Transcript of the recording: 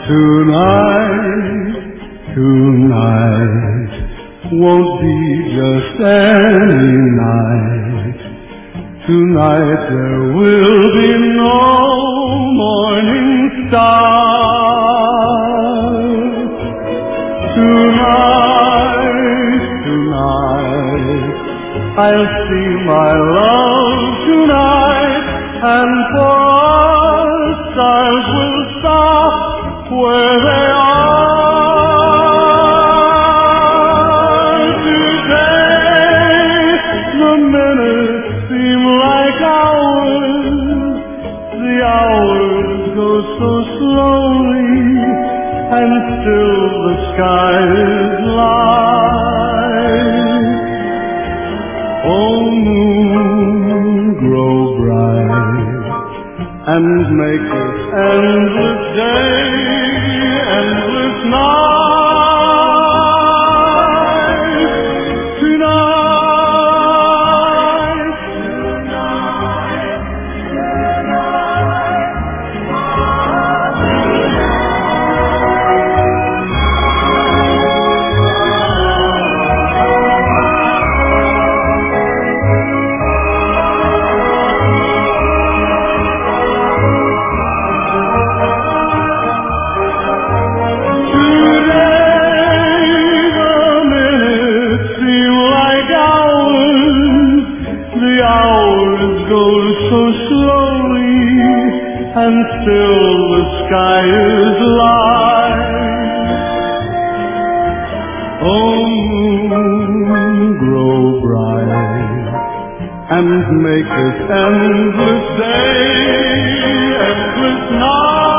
Tonight won't be just any night. Tonight there will be no morning star. Tonight, I'll see my love tonight, and for us stars will stop where they are. Today, the minutes seem like hours, the hours go so slowly, and still the sky is light. Oh, moon, grow bright, and make this endless day, endless night. The hours go so slowly, and still the sky is light. Oh, moon, grow bright, and make this endless day, endless night.